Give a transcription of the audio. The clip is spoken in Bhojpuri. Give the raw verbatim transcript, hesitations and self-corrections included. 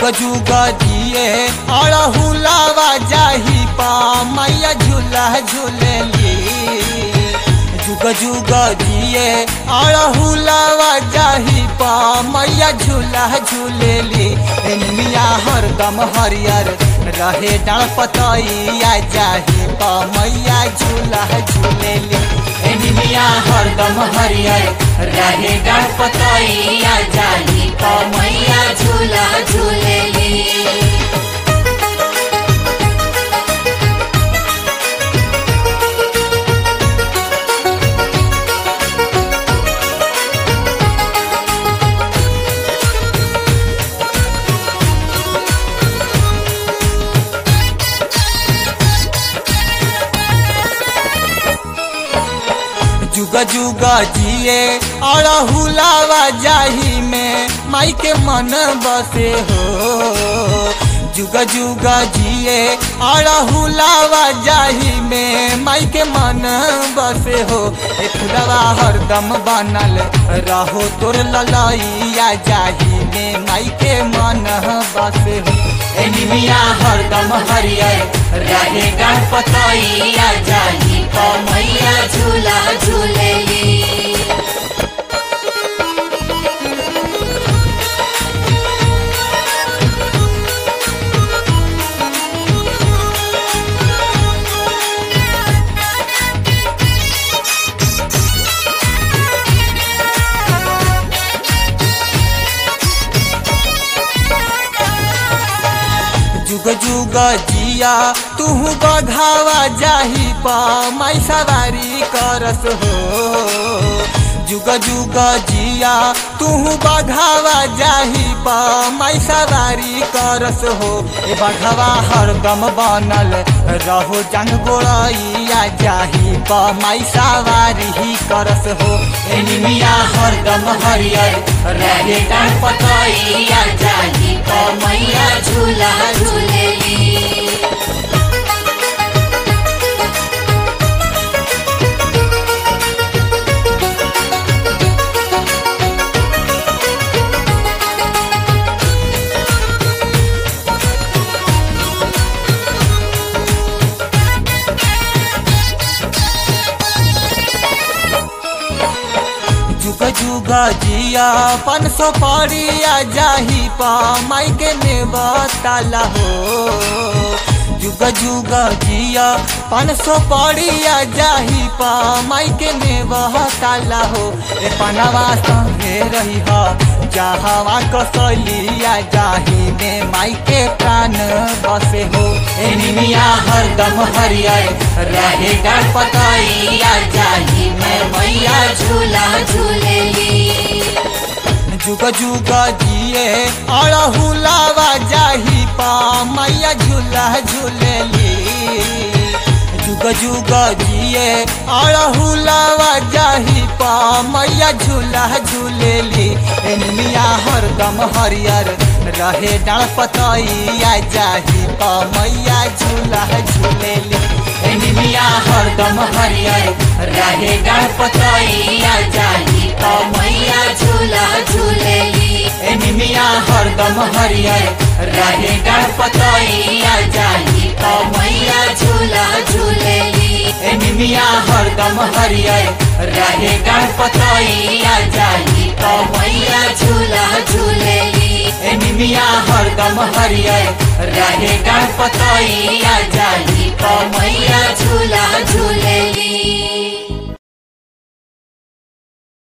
जुग जुग जिए अड़हुलावा जाही पा मैया झूला झूलेली। जुग जुग जिए अड़हुलावा जाही पा मैया झूला झूलेली। मिया हरदम हरियर रहे डाल पतैया जाही पा मैया झूला झूलेली। मिया हरदम हरियर रहे डाल पतैया जाही पा मैया झूला झूलेली। जुग जुग जिए अड़हुलावा जाही में माई के मन बसे हो। जुग जुग जिए अड़हुलावा जाही में माई के मन बसे हो। ए फुलवा हरदम बनल रहो तोर ललैया जाही में माई के मन बसे हो। मिया हरदम हरियर रहे डाल पतैया जाही पा मैया झूला झूलेली। जुग जुग जिया तू बघावा जाही पा माई सवारी करस हो। जुग जुग जिया तू बघावा जाही पा माई सवारी करस हो। ए बघावा हरदम बनल रहो जंग गोड़ैया जाही पा माई सवारी ही करस हो। मिया हरदम हरियर रहे डाल पतैया जाही पा मैया झूला झूलेली। जुग जुग जिया पन सौ पड़िया जाही पा माई के नेवताला हो। जुग जुग जिया पन सौ पड़िया जाही पा माई के नेवताला हो। ए पनवा संगे रही हा जहावा कसलिया जाही में माई के प्राण बसे हो। मिया हरदम हरियर रहे डाल पतैया जाही में मैया झूला झूलेली। जुग जुग जिए अड़हुलावा जाही पा मैया झूला झूलेली। जुग जुग जिए अड़हुलावा जाही पा मैया झूला झूलेली। मिया हरदम हरियर रहे डाल पतैया जाही पा मैया झूला झूलेली। मिया हरदम हरियर रहे डाल पतैया जाही पा मैया झूला झूलेली। मिया हरदम हरियर रहे डाल पतैया जाही पा मैया झूला झूलेली। मिया हरदम हरियर रहे डाल पतैया जाही पा मैया झूला झूलेली। मिया हरदम हरियर रहे डाल पतैया जाही पा